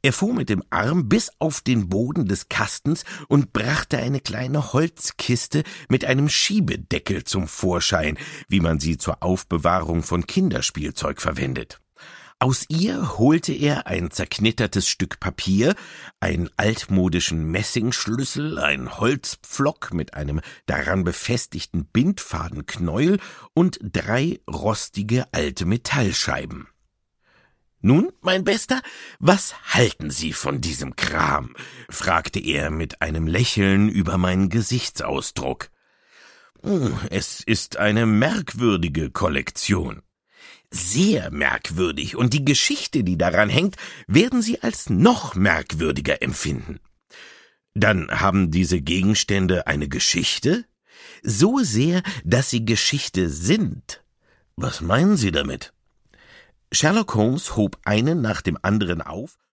Er fuhr mit dem Arm bis auf den Boden des Kastens und brachte eine kleine Holzkiste mit einem Schiebedeckel zum Vorschein, wie man sie zur Aufbewahrung von Kinderspielzeug verwendet. Aus ihr holte er ein zerknittertes Stück Papier, einen altmodischen Messingschlüssel, einen Holzpflock mit einem daran befestigten Bindfadenknäuel und 3 rostige alte Metallscheiben. »Nun, mein Bester, was halten Sie von diesem Kram?« fragte er mit einem Lächeln über meinen Gesichtsausdruck. »Es ist eine merkwürdige Kollektion.« »Sehr merkwürdig, und die Geschichte, die daran hängt, werden Sie als noch merkwürdiger empfinden.« »Dann haben diese Gegenstände eine Geschichte?« »So sehr, dass sie Geschichte sind.« »Was meinen Sie damit?« Sherlock Holmes hob einen nach dem anderen auf